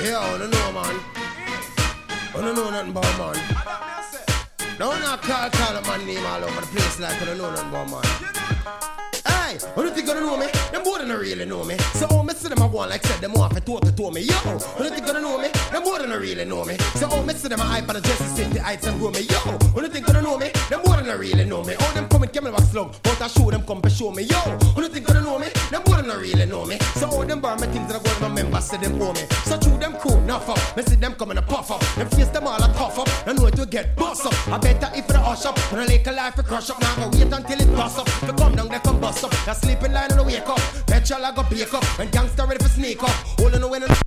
Yo, I don't know, man. I don't know nothing about man. Don't not call a man name all over the place like I don't know nothing about man. Hey, I don't think I don't know me. Them boy don't really know me. So I see them I want like said them off and talk to me. Yo, I don't think I don't know me. Them boy don't really know me. So I see them I hype on the Jersey City heights and grow me. Yo, I don't think I don't know me. Them boy don't really know me. All them come and Camelback slug, but I show them come to show me. Yo, I don't think I don't know me. Them boy don't really know me. So all them bar my things that I go to my members say them owe me. So through them cool enough up. Me see them coming to puff up. Them face them all a tough up. I know it will get bust up. I better if the hush up. When I like a life to crush up. Now I go wait until it bust up. If come down they come bust up. That sleeping line and I wake up. Petrol I go bake up. When gangster ready for sneak up. All I know when I